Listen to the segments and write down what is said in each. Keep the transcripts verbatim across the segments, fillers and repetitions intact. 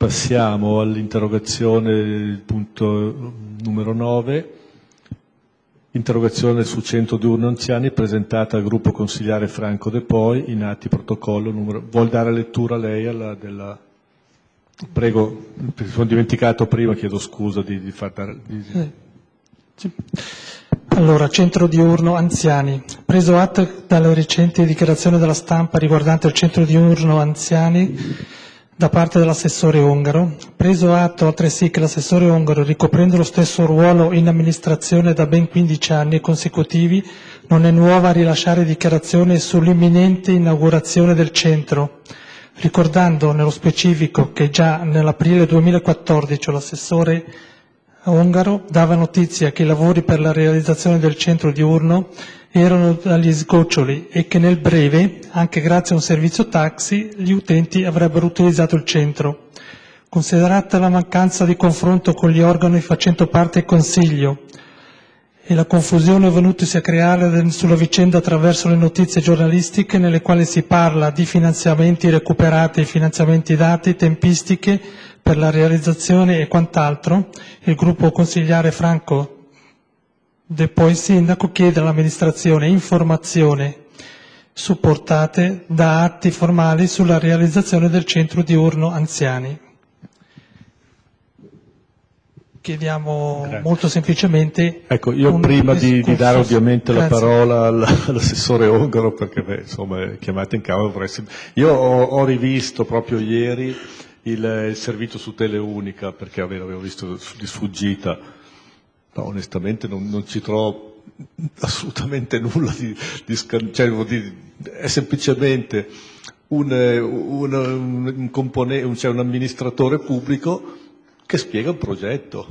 Passiamo all'interrogazione punto numero nove, interrogazione su centro diurno anziani presentata al gruppo consigliare Franco De Poi, in atti protocollo numero... Vuol dare lettura lei alla della... Prego, mi sono dimenticato prima, chiedo scusa di, di far dare... Di... Eh, sì. Allora, centro diurno anziani. Preso atto dalle recenti dichiarazioni della stampa riguardante il centro diurno anziani da parte dell'assessore Ongaro, preso atto altresì che l'assessore Ongaro, ricoprendo lo stesso ruolo in amministrazione da ben quindici anni consecutivi, non è nuova a rilasciare dichiarazioni sull'imminente inaugurazione del centro, ricordando nello specifico che già nell'aprile duemilaquattordici l'assessore Ongaro dava notizia che i lavori per la realizzazione del centro diurno erano agli sgoccioli e che nel breve, anche grazie a un servizio taxi, gli utenti avrebbero utilizzato il centro. Considerata la mancanza di confronto con gli organi facendo parte del Consiglio e la confusione venutasi a creare sulla vicenda attraverso le notizie giornalistiche nelle quali si parla di finanziamenti recuperati, finanziamenti dati, tempistiche per la realizzazione e quant'altro, il gruppo consigliare Franco De Poi Sindaco chiede all'amministrazione informazioni supportate da atti formali sulla realizzazione del centro diurno anziani. Chiediamo Grazie. molto semplicemente... Ecco, io prima di, di dare ovviamente Grazie. la parola all'assessore Ongaro, perché beh, insomma è chiamato in causa, vorrei... io ho, ho rivisto proprio ieri il, il servizio su Teleunica, perché avevo visto di sfuggita. No, onestamente non, non ci trovo assolutamente nulla di, di, cioè, di è semplicemente un, un, un, componente, cioè un amministratore pubblico che spiega un progetto.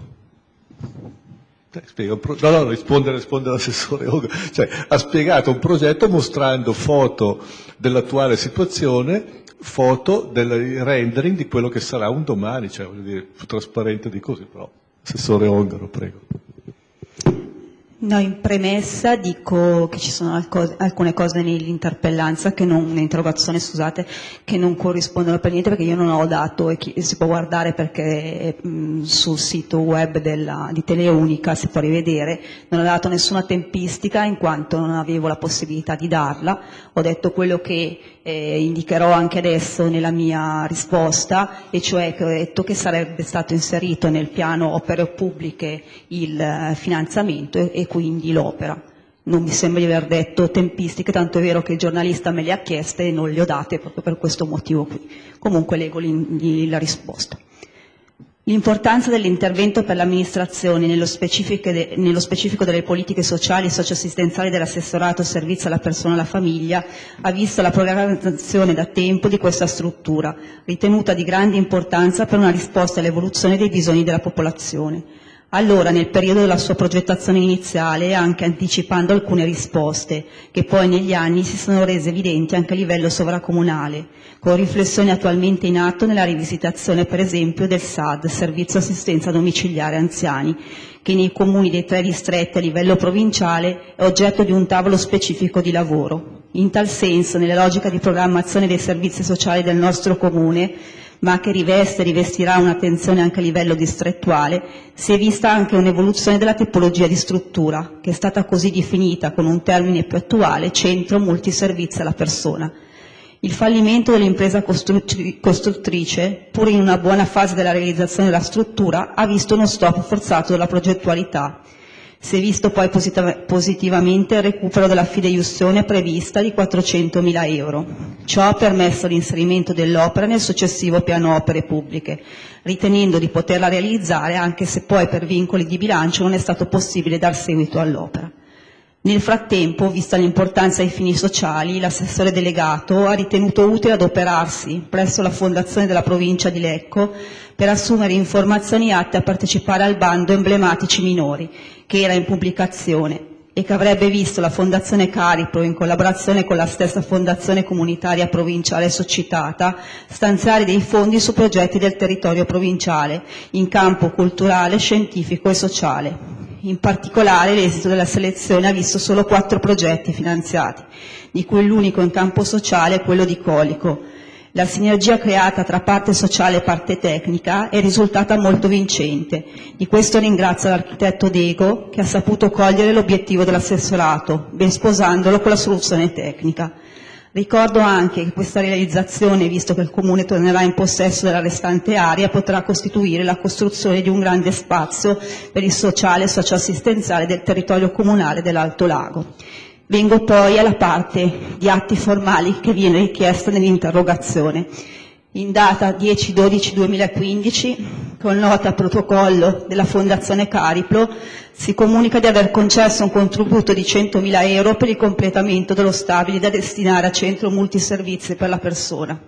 Eh, spiega un pro, no, no, risponde, risponde l'assessore, cioè ha spiegato un progetto mostrando foto dell'attuale situazione, foto del rendering di quello che sarà un domani, cioè voglio dire, più trasparente di così, però. Assessore Ongaro, prego. No, in premessa dico che ci sono alcune cose nell'interpellanza, che non, nell'interrogazione, scusate, che non corrispondono per niente, perché io non ho dato, e chi, si può guardare perché mh, sul sito web della, di Teleunica si può rivedere, non ho dato nessuna tempistica in quanto non avevo la possibilità di darla, ho detto quello che eh, indicherò anche adesso nella mia risposta, e cioè che ho detto che sarebbe stato inserito nel piano opere pubbliche il eh, finanziamento e, e quindi l'opera. Non mi sembra di aver detto tempistiche, tanto è vero che il giornalista me le ha chieste e non le ho date proprio per questo motivo qui. Comunque leggo la risposta. L'importanza dell'intervento per l'amministrazione nello specifico, de, nello specifico delle politiche sociali e socioassistenziali dell'assessorato servizio alla persona e alla famiglia ha visto la programmazione da tempo di questa struttura, ritenuta di grande importanza per una risposta all'evoluzione dei bisogni della popolazione. Allora, nel periodo della sua progettazione iniziale, anche anticipando alcune risposte, che poi negli anni si sono rese evidenti anche a livello sovracomunale, con riflessioni attualmente in atto nella rivisitazione, per esempio, del S A D, Servizio Assistenza Domiciliare Anziani, che nei comuni dei tre distretti a livello provinciale è oggetto di un tavolo specifico di lavoro. In tal senso, nella logica di programmazione dei servizi sociali del nostro comune, ma che riveste e rivestirà un'attenzione anche a livello distrettuale, si è vista anche un'evoluzione della tipologia di struttura, che è stata così definita con un termine più attuale, centro multiservizio alla persona. Il fallimento dell'impresa costruttrice, pur in una buona fase della realizzazione della struttura, ha visto uno stop forzato della progettualità. Si è visto poi positiv- positivamente il recupero della fideiussione prevista di quattrocentomila euro. Ciò ha permesso l'inserimento dell'opera nel successivo piano opere pubbliche, ritenendo di poterla realizzare anche se poi per vincoli di bilancio non è stato possibile dar seguito all'opera. Nel frattempo, vista l'importanza ai fini sociali, l'assessore delegato ha ritenuto utile adoperarsi presso la Fondazione della Provincia di Lecco per assumere informazioni atte a partecipare al bando Emblematici Minori, che era in pubblicazione e che avrebbe visto la Fondazione Caripro, in collaborazione con la stessa Fondazione Comunitaria Provinciale succitata, stanziare dei fondi su progetti del territorio provinciale in campo culturale, scientifico e sociale. In particolare l'esito della selezione ha visto solo quattro progetti finanziati, di cui l'unico in campo sociale è quello di Colico. La sinergia creata tra parte sociale e parte tecnica è risultata molto vincente. Di questo ringrazio l'architetto Dego, che ha saputo cogliere l'obiettivo dell'assessorato, ben sposandolo con la soluzione tecnica. Ricordo anche che questa realizzazione, visto che il Comune tornerà in possesso della restante area, potrà costituire la costruzione di un grande spazio per il sociale e socioassistenziale del territorio comunale dell'Alto Lago. Vengo poi alla parte di atti formali che viene richiesta nell'interrogazione. In data dieci dodici duemilaquindici, con nota protocollo della Fondazione Cariplo, si comunica di aver concesso un contributo di centomila euro per il completamento dello stabile da destinare a centro multiservizi per la persona.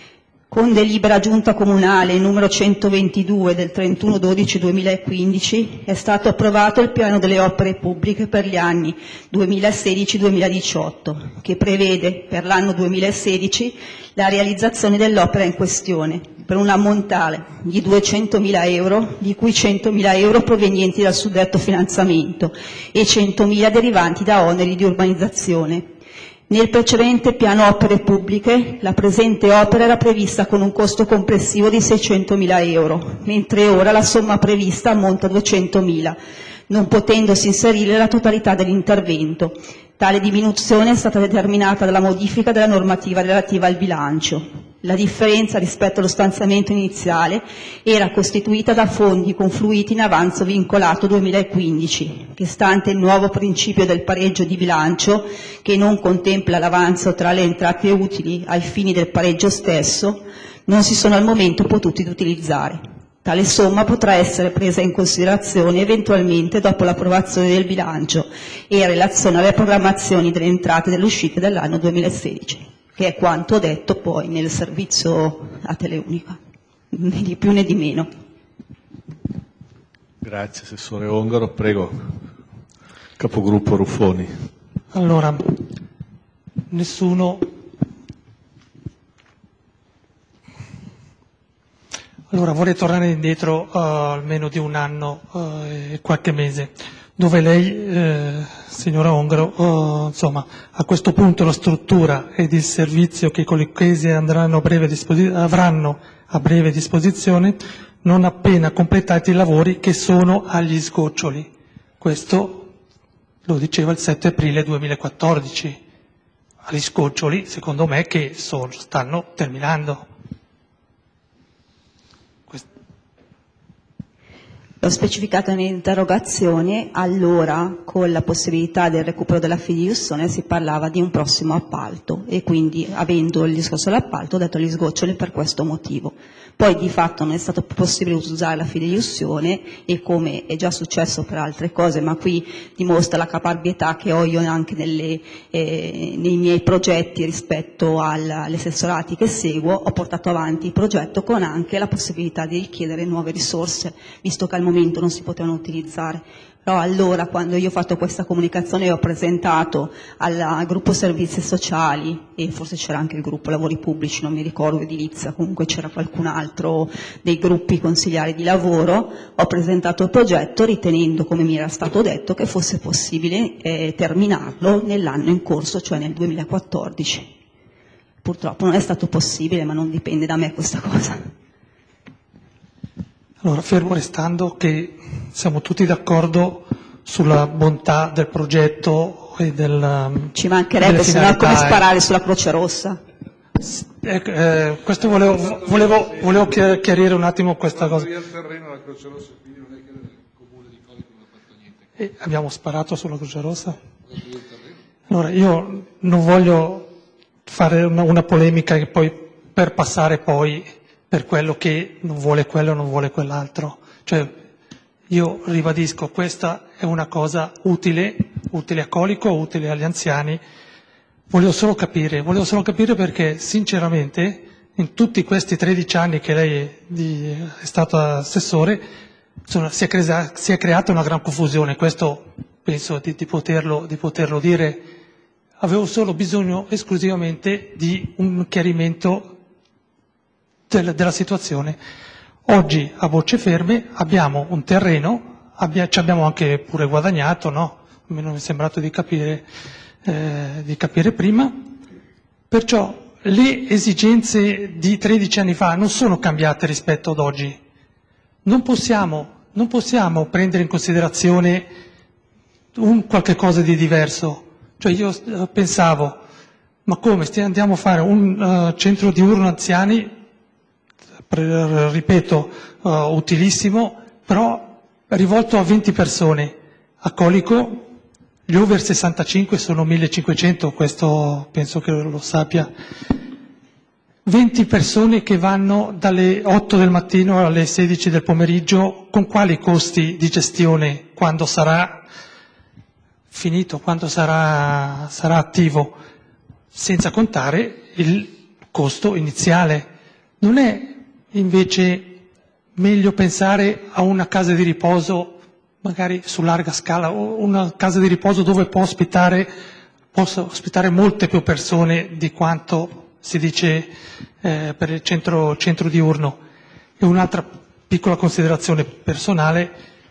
Con delibera giunta comunale numero centoventidue del trentuno dodici duemilaquindici è stato approvato il piano delle opere pubbliche per gli anni duemilasedici duemiladiciotto, che prevede per l'anno duemilasedici la realizzazione dell'opera in questione per un ammontare di duecentomila euro, di cui centomila euro provenienti dal suddetto finanziamento e centomila derivanti da oneri di urbanizzazione. Nel precedente piano opere pubbliche la presente opera era prevista con un costo complessivo di seicentomila euro, mentre ora la somma prevista ammonta a duecentomila, non potendosi inserire la totalità dell'intervento. Tale diminuzione è stata determinata dalla modifica della normativa relativa al bilancio. La differenza rispetto allo stanziamento iniziale era costituita da fondi confluiti in avanzo vincolato duemilaquindici, che stante il nuovo principio del pareggio di bilancio, che non contempla l'avanzo tra le entrate utili ai fini del pareggio stesso, non si sono al momento potuti utilizzare. Tale somma potrà essere presa in considerazione eventualmente dopo l'approvazione del bilancio e in relazione alle programmazioni delle entrate e delle uscite dell'anno duemilasedici, che è quanto ho detto poi nel servizio a Teleunica, né di più né di meno. Grazie, Assessore Ongaro. Prego, Capogruppo Ruffoni. Allora, nessuno... Allora, vorrei tornare indietro uh, almeno di un anno uh, e qualche mese, dove lei, eh, signora Ongaro, uh, insomma, a questo punto la struttura ed il servizio che i colichesi andranno a breve disposi- avranno a breve disposizione non appena completati i lavori che sono agli sgoccioli. Questo lo diceva il sette aprile duemilaquattordici. Agli sgoccioli, secondo me, che sono, stanno terminando. L'ho specificato nell'interrogazione, allora con la possibilità del recupero della fideiussione si parlava di un prossimo appalto e quindi avendo il discorso dell'appalto ho detto agli sgoccioli per questo motivo. Poi di fatto non è stato possibile usare la fideiussione e come è già successo per altre cose, ma qui dimostra la caparbietà che ho io anche nelle, eh, nei miei progetti rispetto al, agli assessorati che seguo, ho portato avanti il progetto con anche la possibilità di richiedere nuove risorse, visto che al momento non si potevano utilizzare. Però allora, quando io ho fatto questa comunicazione, ho presentato al, al gruppo servizi sociali, e forse c'era anche il gruppo lavori pubblici, non mi ricordo, edilizia, comunque c'era qualcun altro dei gruppi consigliari di lavoro, ho presentato il progetto ritenendo, come mi era stato detto, che fosse possibile eh, terminarlo nell'anno in corso, cioè nel duemilaquattordici. Purtroppo non è stato possibile, ma non dipende da me questa cosa. Allora, fermo restando che siamo tutti d'accordo sulla bontà del progetto e del... Ci mancherebbe, se no come sparare sulla Croce Rossa. Eh, eh, questo volevo, volevo, volevo chiarire un attimo questa cosa. E abbiamo sparato sulla Croce Rossa? Allora, io non voglio fare una, una polemica che poi per passare poi... per quello che non vuole quello o non vuole quell'altro. Cioè, io ribadisco, questa è una cosa utile, utile a Colico, utile agli anziani. Volevo solo capire, volevo solo capire perché, sinceramente, in tutti questi tredici anni che lei è, di, è stato assessore, insomma, si, è crea, si è creata una gran confusione. Questo penso di, di, poterlo, di poterlo dire. Avevo solo bisogno esclusivamente di un chiarimento della situazione. Oggi a voce ferme abbiamo un terreno, abbia, ci abbiamo anche pure guadagnato, no? A me non è sembrato di capire, eh, di capire prima, perciò le esigenze di tredici anni fa non sono cambiate rispetto ad oggi. Non possiamo, non possiamo prendere in considerazione un qualche cosa di diverso. Cioè io uh, pensavo, ma come andiamo a fare un uh, centro diurno anziani, per, ripeto, uh, utilissimo, però rivolto a venti persone. A Colico gli over sessantacinque sono millecinquecento, questo penso che lo sappia. venti persone che vanno dalle otto del mattino alle sedici del pomeriggio, con quali costi di gestione quando sarà finito, quando sarà, sarà attivo, senza contare il costo iniziale. Non è invece meglio pensare a una casa di riposo magari su larga scala, o una casa di riposo dove può ospitare, possa ospitare molte più persone di quanto si dice eh, per il centro, centro diurno. E un'altra piccola considerazione personale: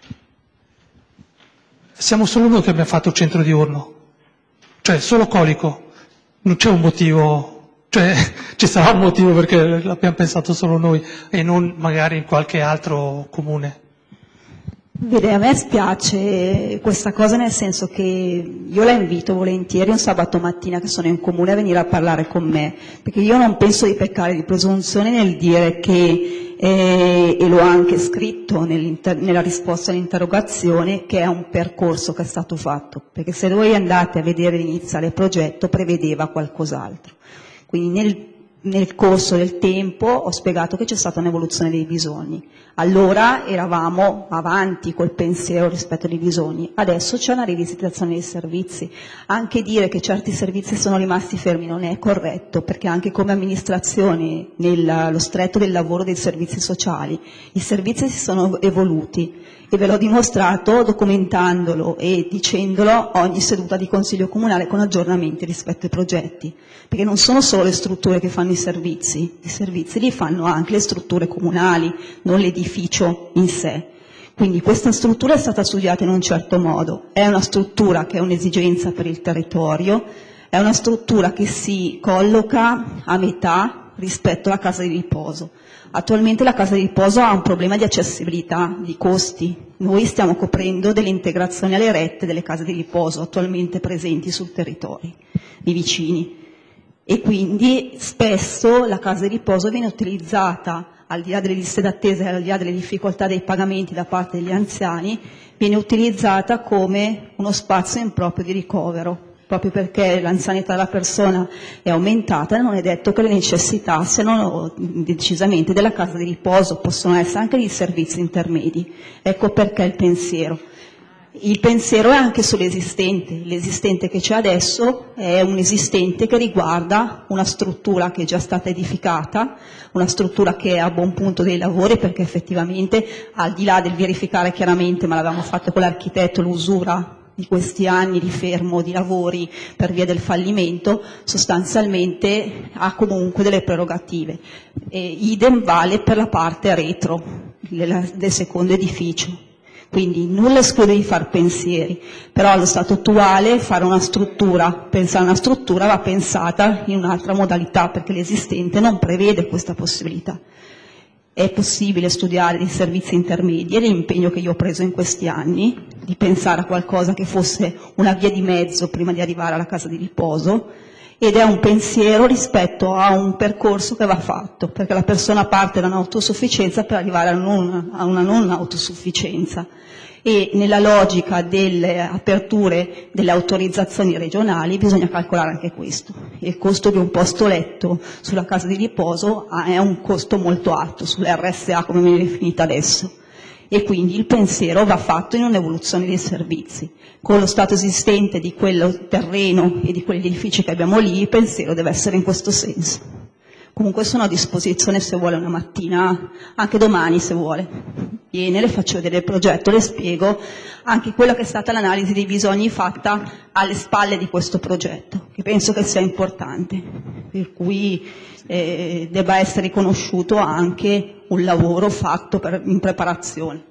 siamo solo noi che abbiamo fatto il centro diurno, cioè solo Colico, non c'è un motivo, cioè ci sarà un motivo perché l'abbiamo pensato solo noi e non magari in qualche altro comune. Vede, a me spiace questa cosa, nel senso che io la invito volentieri un sabato mattina che sono in comune a venire a parlare con me, perché io non penso di peccare di presunzione nel dire che, eh, e l'ho anche scritto nella risposta all'interrogazione, che è un percorso che è stato fatto, perché se voi andate a vedere l'iniziale progetto prevedeva qualcos'altro. Quindi nel Nel corso del tempo ho spiegato che c'è stata un'evoluzione dei bisogni. Allora eravamo avanti col pensiero rispetto ai bisogni, adesso c'è una rivisitazione dei servizi. Anche dire che certi servizi sono rimasti fermi non è corretto, perché anche come amministrazione, nello stretto del lavoro dei servizi sociali, i servizi si sono evoluti. E ve l'ho dimostrato documentandolo e dicendolo ogni seduta di Consiglio Comunale con aggiornamenti rispetto ai progetti, perché non sono solo le strutture che fanno i servizi, i servizi li fanno anche le strutture comunali, non l'edificio in sé. Quindi questa struttura è stata studiata in un certo modo, è una struttura che è un'esigenza per il territorio, è una struttura che si colloca a metà rispetto alla casa di riposo. Attualmente la casa di riposo ha un problema di accessibilità, di costi. Noi stiamo coprendo delle integrazioni alle rette delle case di riposo attualmente presenti sul territorio, i vicini. E quindi spesso la casa di riposo viene utilizzata, al di là delle liste d'attesa e al di là delle difficoltà dei pagamenti da parte degli anziani, viene utilizzata come uno spazio improprio di ricovero, proprio perché l'anzianità della persona è aumentata e non è detto che le necessità siano decisamente della casa di riposo, possono essere anche di servizi intermedi. Ecco perché il pensiero. Il pensiero è anche sull'esistente, l'esistente che c'è adesso è un esistente che riguarda una struttura che è già stata edificata, una struttura che è a buon punto dei lavori, perché effettivamente al di là del verificare chiaramente, ma l'avevamo fatto con l'architetto, l'usura di questi anni di fermo di lavori per via del fallimento, sostanzialmente ha comunque delle prerogative. E idem vale per la parte retro del secondo edificio. Quindi nulla esclude di far pensieri, però allo stato attuale fare una struttura, pensare a una struttura va pensata in un'altra modalità, perché l'esistente non prevede questa possibilità. È possibile studiare dei servizi intermedi, è l'impegno che io ho preso in questi anni, di pensare a qualcosa che fosse una via di mezzo prima di arrivare alla casa di riposo, ed è un pensiero rispetto a un percorso che va fatto, perché la persona parte da un'autosufficienza per arrivare a, non, a una non autosufficienza. E nella logica delle aperture delle autorizzazioni regionali bisogna calcolare anche questo. Il costo di un posto letto sulla casa di riposo è un costo molto alto, sull'R S A come viene definita adesso. E quindi il pensiero va fatto in un'evoluzione dei servizi. Con lo stato esistente di quel terreno e di quegli edifici che abbiamo lì, il pensiero deve essere in questo senso. Comunque sono a disposizione se vuole una mattina, anche domani se vuole. Viene, le faccio vedere il progetto, le spiego anche quella che è stata l'analisi dei bisogni fatta alle spalle di questo progetto, che penso che sia importante, per cui eh, debba essere riconosciuto anche un lavoro fatto per, in preparazione.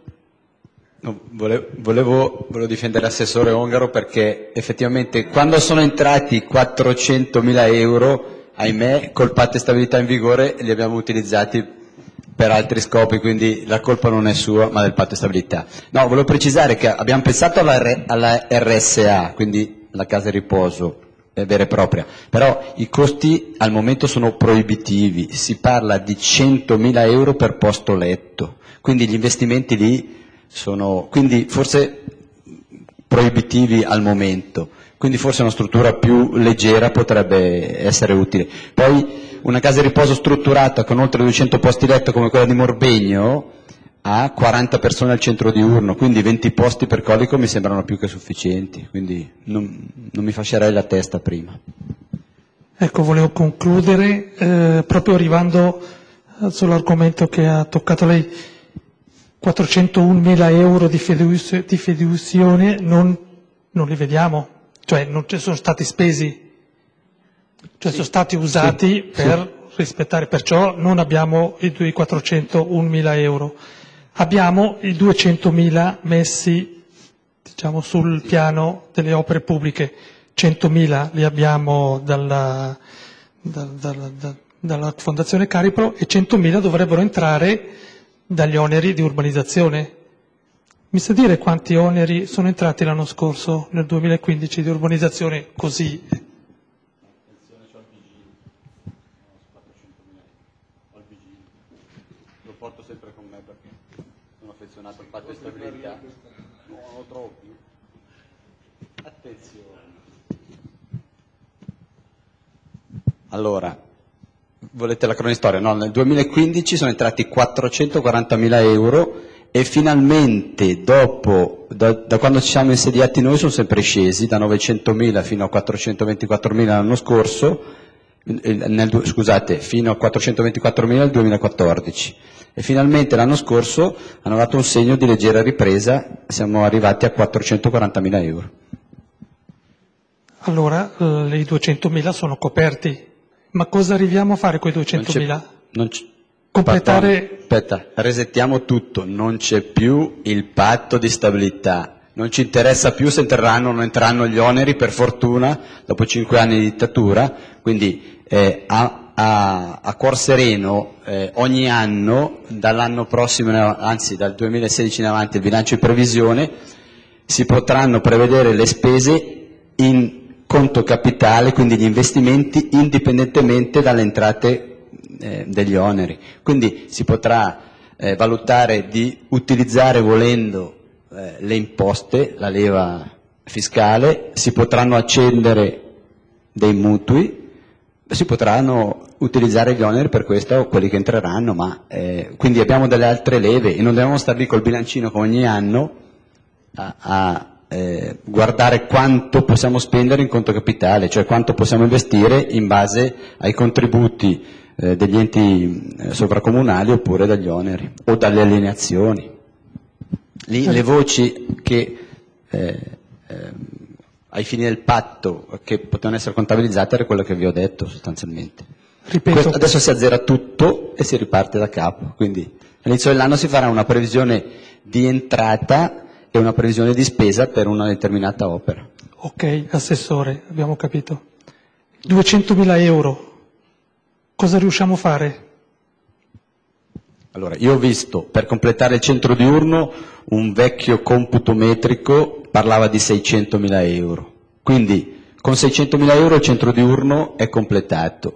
No, volevo, volevo, volevo difendere l'assessore Ongaro perché effettivamente quando sono entrati quattrocentomila euro ahimè col patto di stabilità in vigore li abbiamo utilizzati per altri scopi, quindi la colpa non è sua ma del patto di stabilità. No, volevo precisare che abbiamo pensato alla, R- alla R S A, quindi la casa di riposo eh, vera e propria, però i costi al momento sono proibitivi, si parla di centomila euro per posto letto, quindi gli investimenti lì sono quindi forse proibitivi al momento, quindi forse una struttura più leggera potrebbe essere utile. Poi una casa di riposo strutturata con oltre duecento posti letto come quella di Morbegno ha quaranta persone al centro diurno, quindi venti posti per colico mi sembrano più che sufficienti, quindi non, non mi fascerei la testa prima. Ecco, volevo concludere eh, proprio arrivando sull'argomento che ha toccato lei. quattrocentomila euro di, fideius- di fiduzione non, non li vediamo, cioè non ci sono stati spesi, cioè sì, sono stati usati sì, per sì. rispettare, perciò non abbiamo i, i quattrocentomila euro, abbiamo i duecentomila messi diciamo, sul piano delle opere pubbliche, centomila li abbiamo dalla, da, da, da, dalla Fondazione Caripro e centomila dovrebbero entrare dagli oneri di urbanizzazione. Mi sa dire quanti oneri sono entrati l'anno scorso, nel duemilaquindici, di urbanizzazione così? Lo porto sempre con me perché sono affezionato al patto di stabilità. Non lo trovo più. Attenzione. Allora, volete la cronistoria? No, nel duemilaquindici sono entrati quattrocentoquarantamila euro e finalmente dopo, da, da quando ci siamo insediati noi, sono sempre scesi da novecentomila fino a quattrocentoventiquattromila l'anno scorso, nel, scusate, fino a quattrocentoventiquattromila nel duemilaquattordici e finalmente l'anno scorso hanno dato un segno di leggera ripresa, siamo arrivati a quattrocentoquarantamila euro. Allora, eh, i duecentomila sono coperti. Ma cosa arriviamo a fare con i duecentomila? Non c'è, completare... Aspetta, resettiamo tutto, non c'è più il patto di stabilità, non ci interessa più se entreranno o non entreranno gli oneri, per fortuna, dopo cinque anni di dittatura, quindi eh, a, a, a cuor sereno eh, ogni anno, dall'anno prossimo, anzi dal duemilasedici in avanti, il bilancio di previsione, si potranno prevedere le spese in conto capitale, quindi gli investimenti indipendentemente dalle entrate eh, degli oneri. Quindi si potrà eh, valutare di utilizzare volendo eh, le imposte, la leva fiscale, si potranno accendere dei mutui, si potranno utilizzare gli oneri per questo o quelli che entreranno, ma eh, quindi abbiamo delle altre leve e non dobbiamo star lì col bilancino come ogni anno a, a Eh, guardare quanto possiamo spendere in conto capitale, cioè quanto possiamo investire in base ai contributi eh, degli enti eh, sovracomunali oppure dagli oneri o dalle alienazioni. Lì le voci che eh, eh, ai fini del patto che potevano essere contabilizzate era quello che vi ho detto sostanzialmente. Ripeto. Questo, adesso si azzera tutto e si riparte da capo, quindi all'inizio dell'anno si farà una previsione di entrata e una previsione di spesa per una determinata opera. Ok, assessore, abbiamo capito. duecentomila euro, cosa riusciamo a fare? Allora, io ho visto, per completare il centro diurno, un vecchio computo metrico parlava di seicentomila euro. Quindi, con seicentomila euro il centro diurno è completato.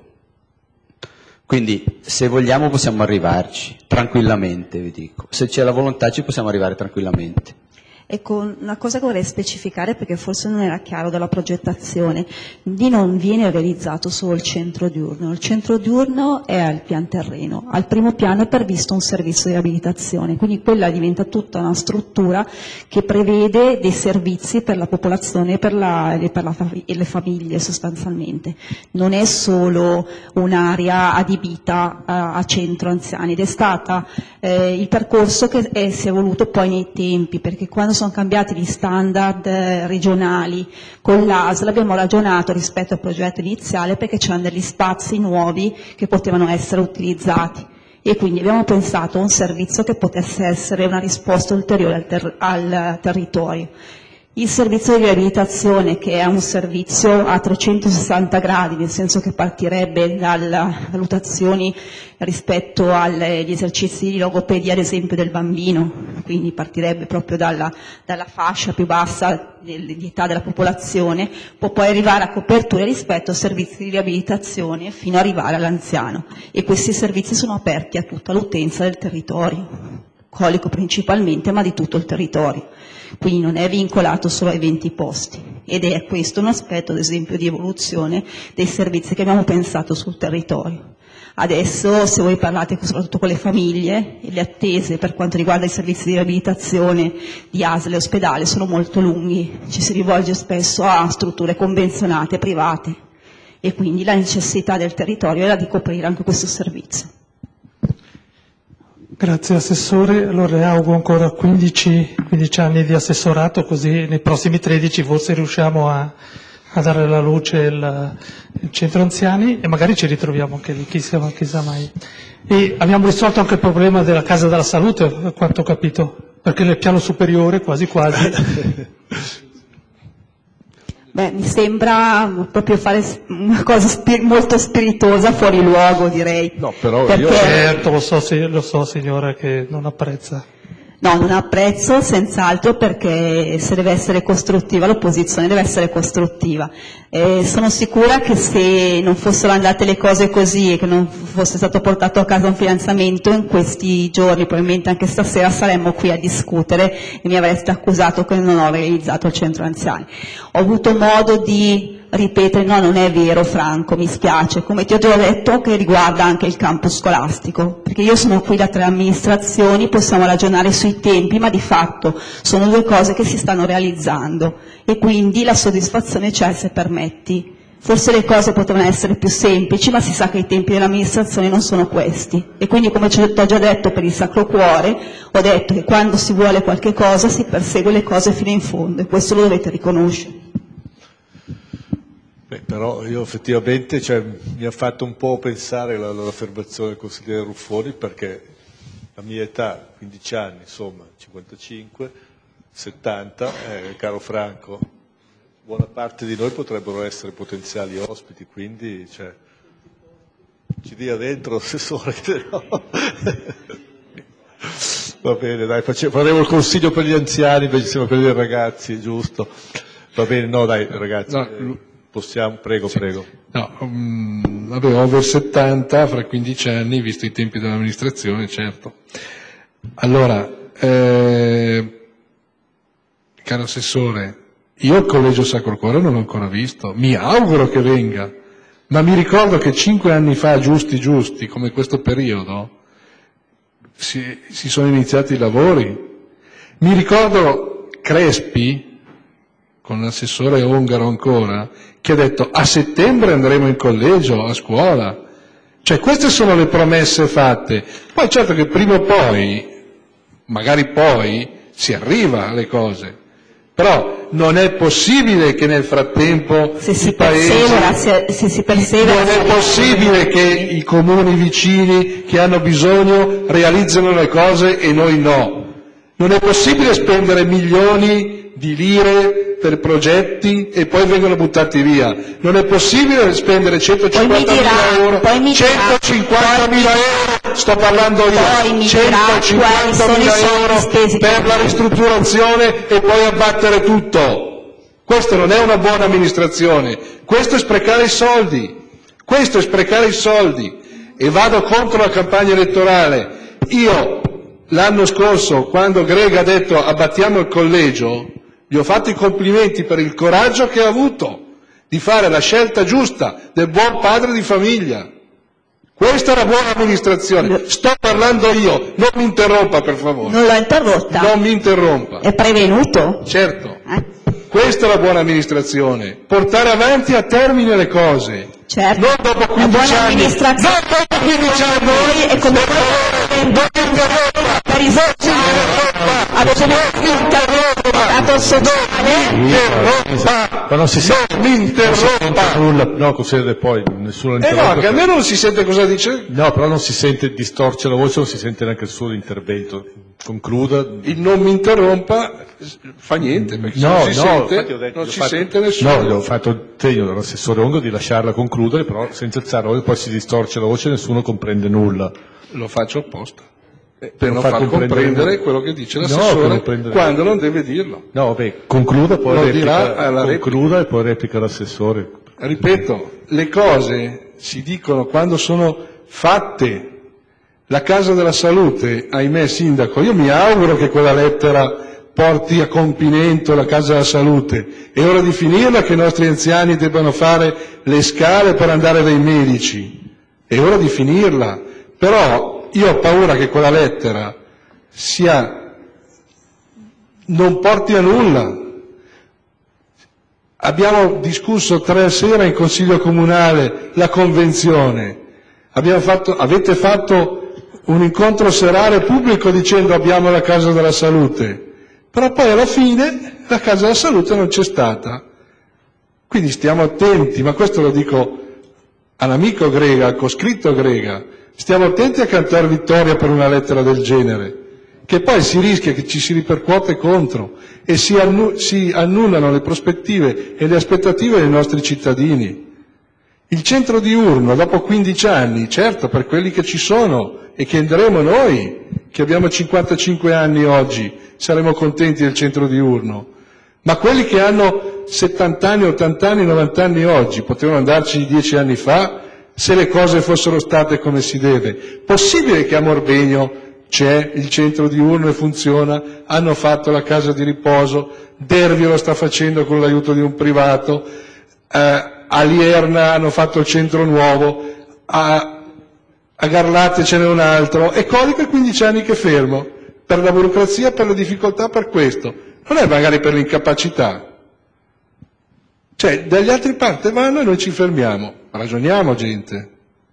Quindi, se vogliamo possiamo arrivarci, tranquillamente, vi dico. Se c'è la volontà ci possiamo arrivare tranquillamente. Ecco, una cosa che vorrei specificare perché forse non era chiaro dalla progettazione, lì non viene realizzato solo il centro diurno, il centro diurno è al pian terreno, al primo piano è previsto un servizio di riabilitazione, quindi quella diventa tutta una struttura che prevede dei servizi per la popolazione e per, la, e per la, e le famiglie sostanzialmente, non è solo un'area adibita a, a centro anziani ed è stata eh, il percorso che è, si è voluto poi nei tempi, perché quando sono cambiati gli standard eh, regionali con l'A S L abbiamo ragionato rispetto al progetto iniziale perché c'erano degli spazi nuovi che potevano essere utilizzati e quindi abbiamo pensato a un servizio che potesse essere una risposta ulteriore al, ter- al territorio. Il servizio di riabilitazione, che è un servizio a trecentosessanta gradi, nel senso che partirebbe dalle valutazioni rispetto agli esercizi di logopedia, ad esempio, del bambino, quindi partirebbe proprio dalla, dalla fascia più bassa di età della popolazione, può poi arrivare a coperture rispetto ai servizi di riabilitazione fino ad arrivare all'anziano, e questi servizi sono aperti a tutta l'utenza del territorio, colico principalmente, ma di tutto il territorio. Quindi non è vincolato solo ai venti posti, ed è questo un aspetto, ad esempio, di evoluzione dei servizi che abbiamo pensato sul territorio. Adesso, se voi parlate soprattutto con le famiglie, le attese per quanto riguarda i servizi di riabilitazione di A S L e ospedale sono molto lunghi, ci si rivolge spesso a strutture convenzionate, private, e quindi la necessità del territorio era di coprire anche questo servizio. Grazie Assessore, allora le auguro ancora quindici, quindici anni di assessorato, così nei prossimi tredici forse riusciamo a, a dare alla luce il, il centro anziani e magari ci ritroviamo anche lì, chissà, chissà mai. E abbiamo risolto anche il problema della Casa della Salute, a quanto ho capito, perché nel piano superiore quasi quasi. Beh, mi sembra proprio fare una cosa spir- molto spiritosa, fuori luogo, direi. No, però perché... io... Certo, lo so, lo so signora che non apprezza. No, non apprezzo senz'altro, perché se deve essere costruttiva, l'opposizione deve essere costruttiva. Eh, sono sicura che se non fossero andate le cose così e che non fosse stato portato a casa un finanziamento, in questi giorni, probabilmente anche stasera, saremmo qui a discutere e mi avreste accusato che non ho realizzato il centro anziani. Ho avuto modo di ripetere: no, non è vero Franco, mi spiace, come ti ho già detto, che riguarda anche il campus scolastico, perché io sono qui da tre amministrazioni, possiamo ragionare sui tempi, ma di fatto sono due cose che si stanno realizzando e quindi la soddisfazione c'è, se permetti. Forse le cose potevano essere più semplici, ma si sa che i tempi dell'amministrazione non sono questi, e quindi, come ti ho già detto per il Sacro Cuore, ho detto che quando si vuole qualche cosa si persegue le cose fino in fondo, e questo lo dovete riconoscere. Beh, però io effettivamente, cioè, mi ha fatto un po' pensare l'affermazione del consigliere Ruffoni, perché la mia età, quindici anni, insomma, cinquantacinque, settanta, eh, caro Franco, buona parte di noi potrebbero essere potenziali ospiti, quindi cioè, ci dia dentro, assessore. No? Va bene, dai, face, faremo il consiglio per gli anziani, invece siamo per i ragazzi, giusto? Va bene, no dai ragazzi. No. Eh, Possiamo, prego, sì. prego. No, um, vabbè, over settanta, fra quindici anni, visto i tempi dell'amministrazione, certo. Allora, eh, caro Assessore, io il Collegio Sacro Cuore non l'ho ancora visto, mi auguro che venga, ma mi ricordo che cinque anni fa, giusti giusti, come questo periodo, si, si sono iniziati i lavori. Mi ricordo Crespi, con l'assessore Ongaro ancora, che ha detto: a settembre andremo in collegio, a scuola. Cioè, queste sono le promesse fatte. Poi certo che prima o poi, magari poi, si arriva alle cose. Però non è possibile che nel frattempo se si i paesi... persevera, se, se si persevera, non è possibile che i comuni vicini che hanno bisogno realizzano le cose e noi no. Non è possibile spendere milioni di lire per progetti e poi vengono buttati via. Non è possibile spendere centocinquantamila euro, centocinquantamila euro, sto parlando io, centocinquantamila euro per la ristrutturazione e poi abbattere tutto. Questo non è una buona amministrazione, questo è sprecare i soldi, questo è sprecare i soldi. E vado contro la campagna elettorale. Io l'anno scorso, quando Grega ha detto abbattiamo il collegio, gli ho fatto i complimenti per il coraggio che ha avuto di fare la scelta giusta del buon padre di famiglia. Questa è la buona amministrazione. Sto parlando io, non mi interrompa per favore. Non l'ho interrotta. Non mi interrompa. È prevenuto? Certo. Eh? Questa è la buona amministrazione. Portare avanti a termine le cose. Certo. Non dopo quindici anni. Non dopo quindici anni. Voi e come voi non mi interrompa. per i avete dato il sociale? Ma non si sente, non mi interrompa. Nulla, no, consigliere, poi nessuno interrompe. Eh no, che a me non si sente cosa dice. No, però non si sente, distorce la voce, non si sente neanche il suo intervento. concluda. Il non mi interrompa fa niente, perché No, se non si, no, sente, infatti ho detto- non ho si fatto- sente nessuno. No, gli ho fatto il segno dall'assessore Ongaro di lasciarla concludere, però senza alzare la voce, poi si distorce la voce e nessuno comprende nulla. Lo faccio apposta, eh, per non far far comprendere- comprendere quello che dice No, l'assessore per non prendere- quando non deve dirlo. No, vabbè, concluda, poi Lo replica, dirà alla replica. concluda e poi replica l'assessore. Ripeto, le cose si dicono quando sono fatte. La Casa della Salute, ahimè sindaco, io mi auguro che quella lettera porti a compimento la Casa della Salute. È ora di finirla che i nostri anziani debbano fare le scale per andare dai medici. È ora di finirla. Però io ho paura che quella lettera sia non porti a nulla. Abbiamo discusso tre sera in Consiglio Comunale la convenzione. Abbiamo fatto, avete fatto un incontro serale pubblico dicendo abbiamo la Casa della Salute, però poi alla fine la Casa della Salute non c'è stata. Quindi stiamo attenti, ma questo lo dico all'amico Grega, al coscritto Grega, stiamo attenti a cantare vittoria per una lettera del genere, che poi si rischia che ci si ripercuote contro e si, annu- si annullano le prospettive e le aspettative dei nostri cittadini. Il centro diurno, dopo quindici anni, certo, per quelli che ci sono e che andremo noi, che abbiamo cinquantacinque anni oggi, saremo contenti del centro diurno, ma quelli che hanno settanta anni, ottanta anni, novanta anni oggi, potevano andarci dieci anni fa, se le cose fossero state come si deve. Possibile che a Morbegno c'è il centro diurno e funziona, hanno fatto la casa di riposo, Dervio lo sta facendo con l'aiuto di un privato, eh, a Lierna hanno fatto il centro nuovo, a, a Garlate ce n'è un altro, e Colico è quindici anni che è fermo, per la burocrazia, per le difficoltà, per questo. Non è magari per l'incapacità. Cioè, dagli altri parti vanno e noi ci fermiamo. Ragioniamo, gente.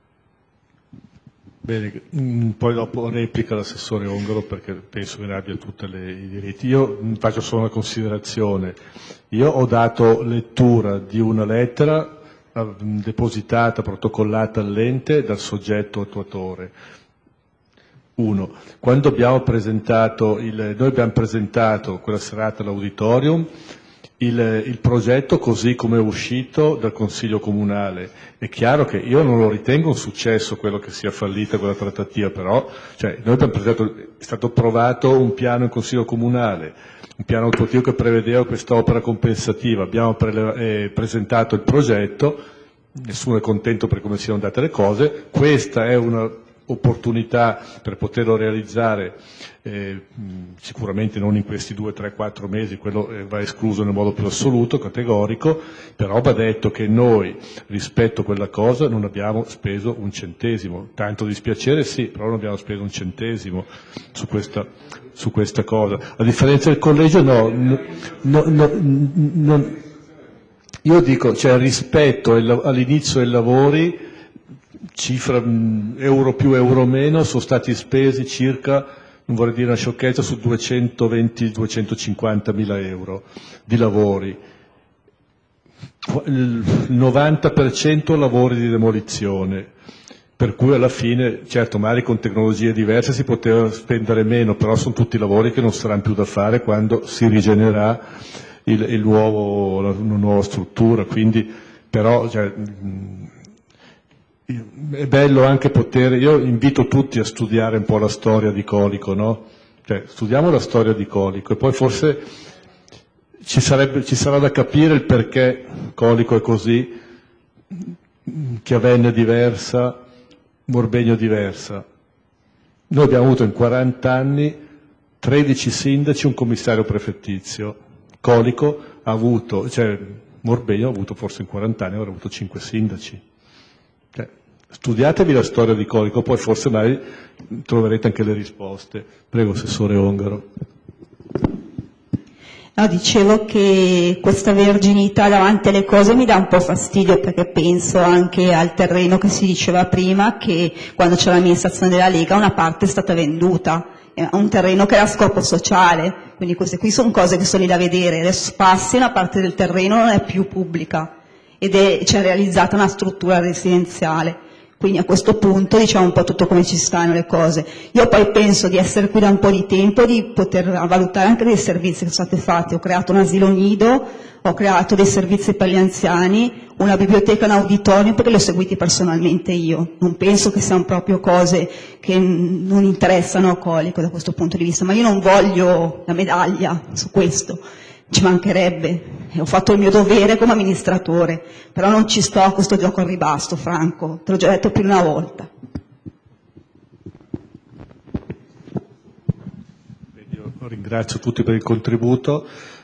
Bene, mm, poi dopo replica l'assessore Ongaro perché penso che ne abbia tutti i diritti. Io mm, faccio solo una considerazione. Io ho dato lettura di una lettera eh, depositata, protocollata all'ente dal soggetto attuatore. Uno, quando abbiamo presentato, il, noi abbiamo presentato quella serata all'auditorium il, il progetto così come è uscito dal Consiglio Comunale. È chiaro che io non lo ritengo un successo quello che sia fallita quella trattativa, però cioè, noi abbiamo presentato, è stato approvato un piano in Consiglio Comunale, un piano attuativo che prevedeva quest'opera compensativa, abbiamo pre- eh, presentato il progetto, nessuno è contento per come siano andate le cose, questa è una opportunità per poterlo realizzare, eh, sicuramente non in questi due, tre, quattro mesi, quello eh, va escluso nel modo più assoluto, categorico, però va detto che noi rispetto a quella cosa non abbiamo speso un centesimo, tanto dispiacere sì, però non abbiamo speso un centesimo su questa, su questa cosa. A differenza del collegio no, no, no, no, no io dico, cioè rispetto all'inizio dei lavori, cifra euro più euro meno, sono stati spesi circa, non vorrei dire una sciocchezza, su duecentoventi duecentocinquanta mila euro di lavori, il novanta per cento lavori di demolizione, per cui alla fine, certo magari con tecnologie diverse si poteva spendere meno, però sono tutti lavori che non saranno più da fare quando si rigenererà il, il nuovo, la, una nuova struttura, quindi però cioè, è bello anche poter, io invito tutti a studiare un po' la storia di Colico, no? Cioè, studiamo la storia di Colico e poi forse ci, sarebbe, ci sarà da capire il perché Colico è così, Chiavenna è diversa, Morbegno diversa. Noi abbiamo avuto in quaranta anni tredici sindaci e un commissario prefettizio. Colico ha avuto, cioè Morbegno ha avuto forse in quaranta anni, avrà avuto cinque sindaci. Cioè, studiatevi la storia di Colico, poi forse mai troverete anche le risposte. Prego, Assessore Ongaro. No, dicevo che questa verginità davanti alle cose mi dà un po' fastidio, perché penso anche al terreno che si diceva prima, che quando c'era l'amministrazione della Lega una parte è stata venduta, è un terreno che era a scopo sociale, quindi queste qui sono cose che sono lì da vedere. Adesso passi, una parte del terreno non è più pubblica ed è c'è realizzata una struttura residenziale. Quindi a questo punto diciamo un po' tutto come ci stanno le cose. Io poi penso di essere qui da un po' di tempo, di poter valutare anche dei servizi che sono stati fatti. Ho creato un asilo nido, ho creato dei servizi per gli anziani, una biblioteca, un auditorium, perché li ho seguiti personalmente io. Non penso che siano proprio cose che non interessano a Colico da questo punto di vista, ma io non voglio la medaglia su questo. Ci mancherebbe, ho fatto il mio dovere come amministratore, però non ci sto a questo gioco al ribasso, Franco, te l'ho già detto più di una volta. Io ringrazio tutti per il contributo,